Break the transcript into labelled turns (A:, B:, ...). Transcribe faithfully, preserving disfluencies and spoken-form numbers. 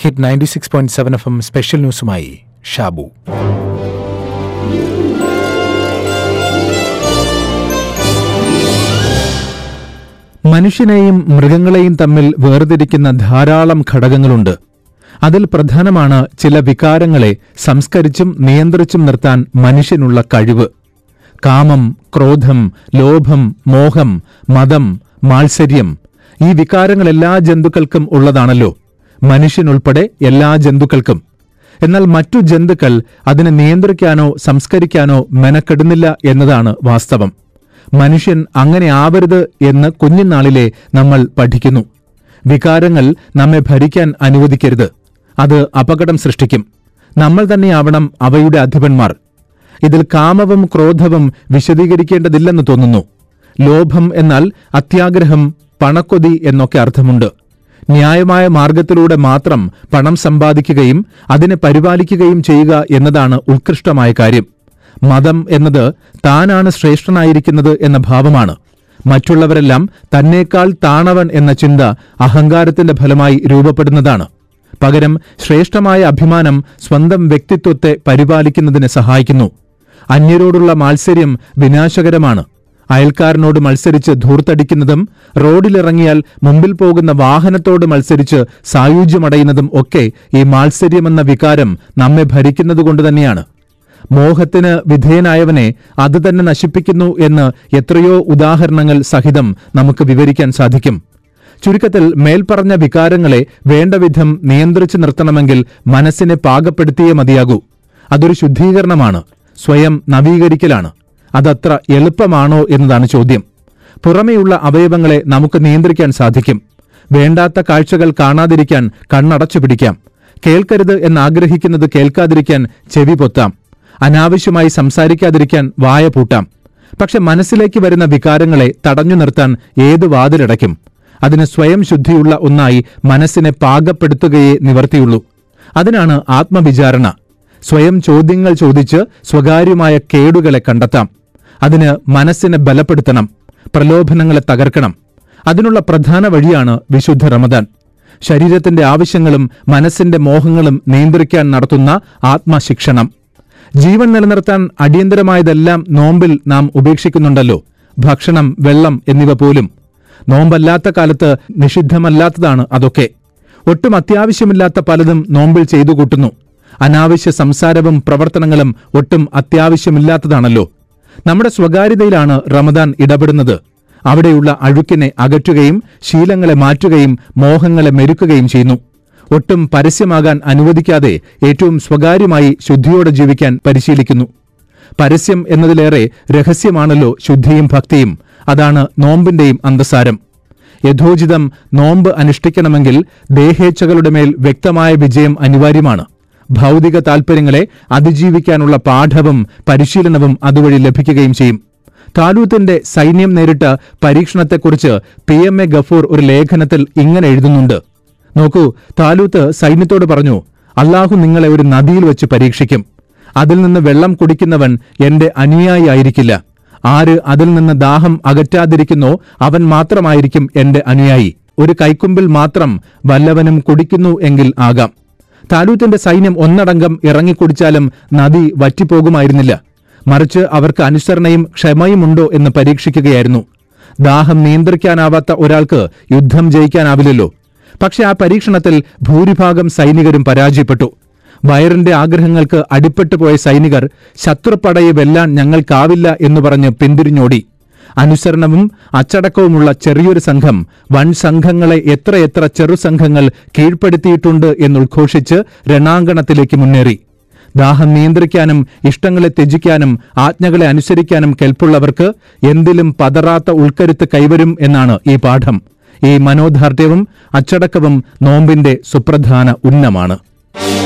A: Hit ninety six point seven F M special ന്യൂസുമായി ഷാബു.
B: മനുഷ്യനെയും മൃഗങ്ങളെയും തമ്മിൽ വേർതിരിക്കുന്ന ധാരാളം ഘടകങ്ങളുണ്ട്. അതിൽ പ്രധാനമാണ് ചില വികാരങ്ങളെ സംസ്കരിച്ചും നിയന്ത്രിച്ചും നിർത്താൻ മനുഷ്യനുള്ള കഴിവ്. കാമം, ക്രോധം, ലോഭം, മോഹം, മതം, മാത്സര്യം, ഈ വികാരങ്ങൾ എല്ലാ ജന്തുക്കൾക്കും ഉള്ളതാണല്ലോ, മനുഷ്യനുൾപ്പെടെ എല്ലാ ജന്തുക്കൾക്കും. എന്നാൽ മറ്റു ജന്തുക്കൾ അതിനെ നിയന്ത്രിക്കാനോ സംസ്കരിക്കാനോ മെനക്കെടുന്നില്ല എന്നതാണ് വാസ്തവം. മനുഷ്യൻ അങ്ങനെ ആവരുത് എന്ന് കുഞ്ഞുനാളിലെ നമ്മൾ പഠിക്കുന്നു. വികാരങ്ങൾ നമ്മെ ഭരിക്കാൻ അനുവദിക്കരുത്, അത് അപകടം സൃഷ്ടിക്കും. നമ്മൾ തന്നെയാവണം അവയുടെ അധിപന്മാർ. ഇതിൽ കാമവും ക്രോധവും വിശദീകരിക്കേണ്ടതില്ലെന്ന് തോന്നുന്നു. ലോഭം എന്നാൽ അത്യാഗ്രഹം, പണക്കൊതി എന്നൊക്കെ അർത്ഥമുണ്ട്. ന്യായമായ മാർഗത്തിലൂടെ മാത്രം പണം സമ്പാദിക്കുകയും അതിനെ പരിപാലിക്കുകയും ചെയ്യുക എന്നതാണ് ഉത്കൃഷ്ടമായ കാര്യം. മതം എന്നത് താനാണ് ശ്രേഷ്ഠനായിരിക്കുന്നത് എന്ന ഭാവമാണ്. മറ്റുള്ളവരെല്ലാം തന്നേക്കാൾ താണവൻ എന്ന ചിന്ത അഹങ്കാരത്തിന്റെ ഫലമായി രൂപപ്പെടുന്നതാണ്. പകരം ശ്രേഷ്ഠമായ അഭിമാനം സ്വന്തം വ്യക്തിത്വത്തെ പരിപാലിക്കുന്നതിന് സഹായിക്കുന്നു. അന്യരോടുള്ള മാത്സര്യം വിനാശകരമാണ്. അയൽക്കാരനോട് മത്സരിച്ച് ധൂർത്തടിക്കുന്നതും റോഡിലിറങ്ങിയാൽ മുമ്പിൽ പോകുന്ന വാഹനത്തോട് മത്സരിച്ച് സായുജ്യമടയുന്നതും ഒക്കെ ഈ മാത്സര്യമെന്ന വികാരം നമ്മെ ഭരിക്കുന്നതുകൊണ്ട് തന്നെയാണ്. മോഹത്തിന് വിധേയനായവനെ അത് തന്നെ നശിപ്പിക്കുന്നു എന്ന് എത്രയോ ഉദാഹരണങ്ങൾ സഹിതം നമുക്ക് വിവരിക്കാൻ സാധിക്കും. ചുരുക്കത്തിൽ, മേൽപ്പറഞ്ഞ വികാരങ്ങളെ വേണ്ടവിധം നിയന്ത്രിച്ചു നിർത്തണമെങ്കിൽ മനസ്സിനെ പാകപ്പെടുത്തിയേ മതിയാകൂ. അതൊരു ശുദ്ധീകരണമാണ്, സ്വയം നവീകരിക്കലാണ്. അതത്ര എളുപ്പമാണോ എന്നതാണ് ചോദ്യം. പുറമെയുള്ള അവയവങ്ങളെ നമുക്ക് നിയന്ത്രിക്കാൻ സാധിക്കും. വേണ്ടാത്ത കാഴ്ചകൾ കാണാതിരിക്കാൻ കണ്ണടച്ചു പിടിക്കാം. കേൾക്കരുത് എന്നാഗ്രഹിക്കുന്നത് കേൾക്കാതിരിക്കാൻ ചെവി പൊത്താം. അനാവശ്യമായി സംസാരിക്കാതിരിക്കാൻ വായ പൂട്ടാം. പക്ഷെ മനസ്സിലേക്ക് വരുന്ന വികാരങ്ങളെ തടഞ്ഞു നിർത്താൻ ഏത് വാതിലടയ്ക്കും? അതിന് സ്വയം ശുദ്ധിയുള്ള ഒന്നായി മനസ്സിനെ പാകപ്പെടുത്തുകയേ നിവർത്തിയുള്ളൂ. അതിനാണ് ആത്മവിചാരണ. സ്വയം ചോദ്യങ്ങൾ ചോദിച്ച് സ്വകാര്യമായ കേടുകളെ കണ്ടെത്താം. അതിന് മനസ്സിനെ ബലപ്പെടുത്തണം, പ്രലോഭനങ്ങളെ തകർക്കണം. അതിനുള്ള പ്രധാന വഴിയാണ് വിശുദ്ധ റമദാൻ. ശരീരത്തിന്റെ ആവശ്യങ്ങളും മനസ്സിന്റെ മോഹങ്ങളും നിയന്ത്രിക്കാൻ നടത്തുന്ന ആത്മശിക്ഷണം. ജീവൻ നിലനിർത്താൻ അടിയന്തരമായതെല്ലാം നോമ്പിൽ നാം ഉപേക്ഷിക്കുന്നുണ്ടല്ലോ, ഭക്ഷണം, വെള്ളം എന്നിവ പോലും. നോമ്പല്ലാത്ത കാലത്ത് നിഷിദ്ധമല്ലാത്തതാണ് അതൊക്കെ. ഒട്ടും അത്യാവശ്യമില്ലാത്ത പലതും നോമ്പിൽ ചെയ്തു കൂട്ടുന്നു. അനാവശ്യ സംസാരവും പ്രവർത്തനങ്ങളും ഒട്ടും അത്യാവശ്യമില്ലാത്തതാണല്ലോ. നമ്മുടെ സ്വകാര്യതയിലാണ് റമദാൻ ഇടപെടുന്നത്. അവിടെയുള്ള അഴുക്കിനെ അകറ്റുകയും ശീലങ്ങളെ മാറ്റുകയും മോഹങ്ങളെ മെരുക്കുകയും ചെയ്യുന്നു. ഒട്ടും പരസ്യമാകാൻ അനുവദിക്കാതെ ഏറ്റവും സ്വകാര്യമായി ശുദ്ധിയോടെ ജീവിക്കാൻ പരിശീലിക്കുന്നു. പരസ്യം എന്നതിലേറെ രഹസ്യമാണല്ലോ ശുദ്ധിയും ഭക്തിയും. അതാണ് നോമ്പിന്റെയും അന്തസാരം. യഥോചിതം നോമ്പ് അനുഷ്ഠിക്കണമെങ്കിൽ ദേഹേച്ഛകളുടെ മേൽ വ്യക്തമായ വിജയം അനിവാര്യമാണ്. ഭൗതിക താൽപര്യങ്ങളെ അതിജീവിക്കാനുള്ള പാഠവും പരിശീലനവും അതുവഴി ലഭിക്കുകയും ചെയ്യും. താലൂത്തിന്റെ സൈന്യം നേരിട്ട പരീക്ഷണത്തെക്കുറിച്ച് പി എം എ ഗഫൂർ ഒരു ലേഖനത്തിൽ ഇങ്ങനെ എഴുതുന്നുണ്ട്. നോക്കൂ, താലൂത്ത് സൈന്യത്തോട് പറഞ്ഞു, അല്ലാഹു നിങ്ങളെ ഒരു നദിയിൽ വെച്ച് പരീക്ഷിക്കും. അതിൽ നിന്ന് വെള്ളം കുടിക്കുന്നവൻ എന്റെ അനുയായി ആയിരിക്കില്ല. ആര് അതിൽ നിന്ന് ദാഹം അകറ്റാതിരിക്കുന്നോ അവൻ മാത്രമായിരിക്കും എന്റെ അനുയായി. ഒരു കൈക്കുമ്പിൽ മാത്രം വല്ലവനും കുടിക്കുന്നു എങ്കിൽ ആകാം. താലൂത്തിന്റെ സൈന്യം ഒന്നടങ്കം ഇറങ്ങിക്കുടിച്ചാലും നദി വറ്റിപ്പോകുമായിരുന്നില്ല. മറിച്ച് അവർക്ക് അനുസരണയും ക്ഷമയുമുണ്ടോ എന്ന് പരീക്ഷിക്കുകയായിരുന്നു. ദാഹം നിയന്ത്രിക്കാനാവാത്ത ഒരാൾക്ക് യുദ്ധം ജയിക്കാനാവില്ലല്ലോ. പക്ഷെ ആ പരീക്ഷണത്തിൽ ഭൂരിഭാഗം സൈനികരും പരാജയപ്പെട്ടു. വയറിന്റെ ആഗ്രഹങ്ങൾക്ക് അടിപ്പെട്ടു പോയ സൈനികർ ശത്രുപടയെ വെല്ലാൻ ഞങ്ങൾക്കാവില്ല എന്നു പറഞ്ഞ് പിന്തിരിഞ്ഞോടി. അനുസരണവും അച്ചടക്കവുമുള്ള ചെറിയൊരു സംഘം വൻ സംഘങ്ങളെ എത്രയെത്ര ചെറുസംഘങ്ങൾ കീഴ്പ്പെടുത്തിയിട്ടുണ്ട് എന്നുദ്ഘോഷിച്ച് രണാങ്കണത്തിലേക്ക് മുന്നേറി. ദാഹം നിയന്ത്രിക്കാനും ഇഷ്ടങ്ങളെ ത്യജിക്കാനും ആജ്ഞകളെ അനുസരിക്കാനും കെൽപ്പുള്ളവർക്ക് എന്തിലും പതറാത്ത ഉൾക്കരുത്ത് കൈവരും എന്നാണ് ഈ പാഠം. ഈ മനോദാർഢ്യവും അച്ചടക്കവും നോമ്പിന്റെ സുപ്രധാന ഉന്നമാണ്.